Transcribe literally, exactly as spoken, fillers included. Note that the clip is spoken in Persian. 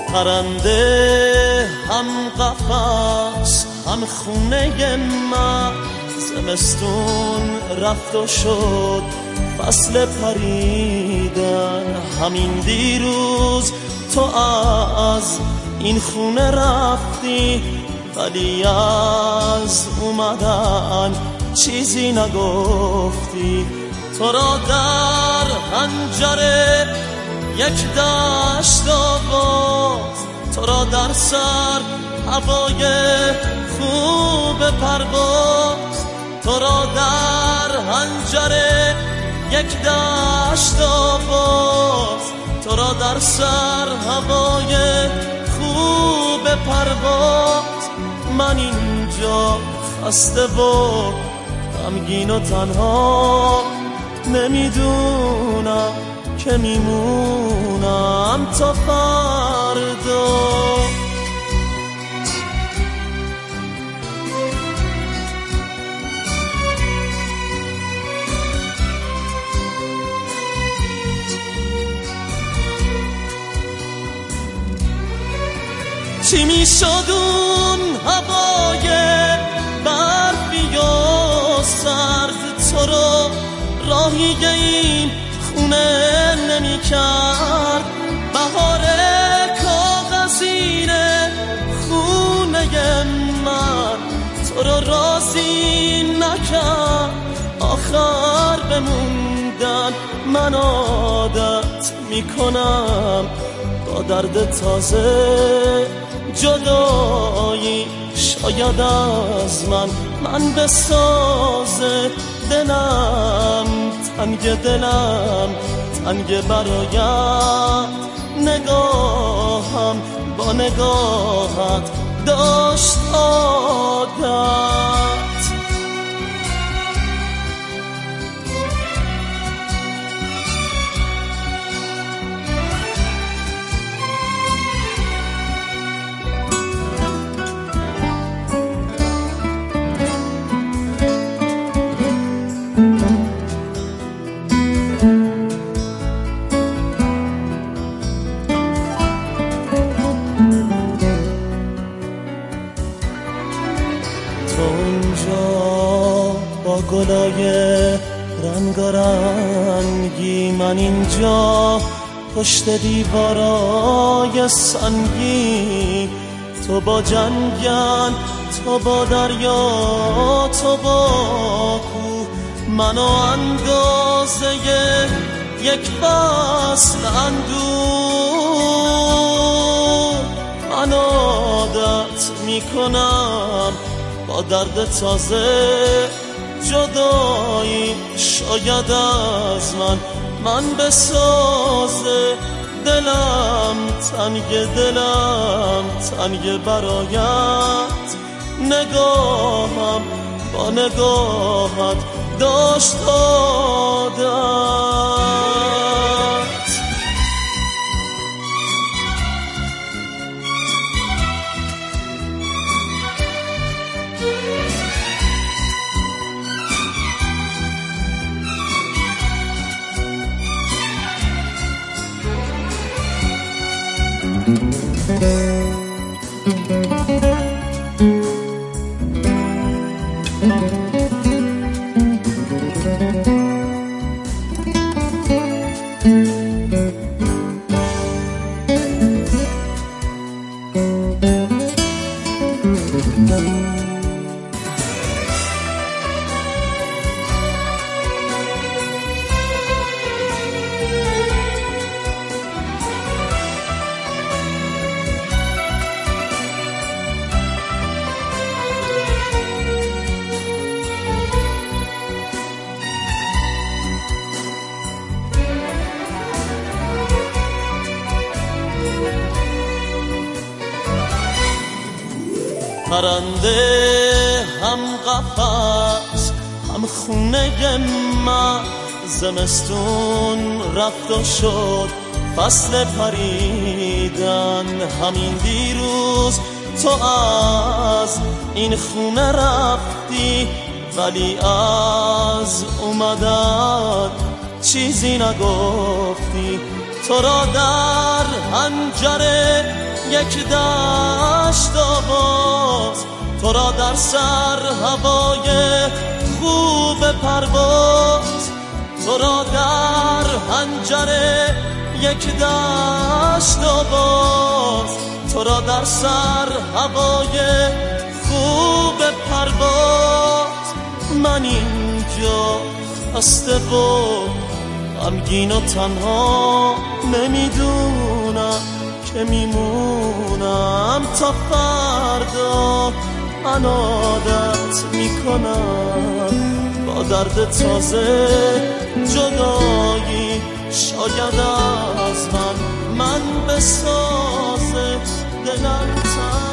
پرنده هم قفس هم خونه من، زمستون رفت و شد فصل پریدن. همین دیروز تو از این خونه رفتی، ولی از اومدن چیزی نگفتی. تو را در حنجره یک دشت آواز، تو را در سر هوای خوب پرواز. تو را در حنجره یک دشت آواز، تو را در سر هوای خوب پرواز. من اینجا خسته و غمگین و تنها، نمیدونم که میمونم تا فردا. چی میشد اون هوای برفی و سرد، تو رو راهی این خونه نمی کرد. بهار کاغذینه خونه من، تو رو راضی نکرد آخر بموندن. من عادت میکنم با درد تازه جدایی، شاید از من من بسازه. دلم تنگ، دلم تنگ برایت، نگاهم با نگاهت داشت عادت. با گلای رنگارنگی، من اینجا پشت دیوارای سنگی. تو با جنگل، تو با دریا، تو با کوه، منو اندازه یک فصل اندوه. من عادت میکنم با درد تازه جدایی، شاید از من من بسازه. دلم تنگ، دلم تنگ برایت، نگاهم با نگاهت داشت عادت. پرنده هم قفس هم خونه من، زمستون رفت و شد فصل پریدن. همین دیروز تو از این خونه رفتی، ولی از اومدن چیزی نگفتی. تو را در حنجره یک دشت آواز، تو را در سر هوای خوب پرواز، تو را در حنجره یک دشت آواز، تو را در سر هوای خوب پرواز. من اینجا خسته و غمگین و تنها نمیدونم که میمونم تا فردا. من عادت میکنم با درد تازه جدایی، شاید از من من بسازه دلم.